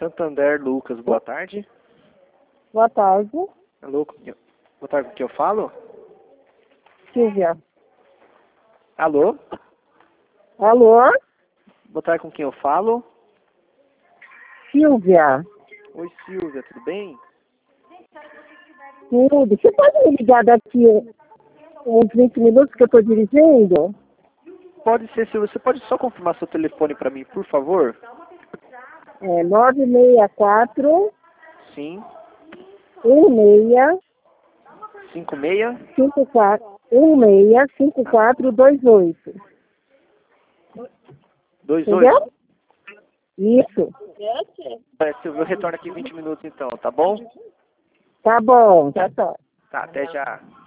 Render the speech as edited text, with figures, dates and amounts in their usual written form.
Santander, Lucas, boa tarde. Boa tarde. Alô, boa tarde, com quem eu falo? Silvia. Alô? Alô? Boa tarde, com quem eu falo? Silvia. Oi, Silvia, tudo bem? Tudo. Você pode me ligar daqui uns 20 minutos que eu estou dirigindo? Pode ser, Silvia. Você pode só confirmar seu telefone para mim, por favor? É 964 Sim. 16 56? 54 16 5428. 28? Entendeu? Isso. Silvia, eu retorno aqui em 20 minutos então, tá bom? Tá bom. Tá. Tá, até já.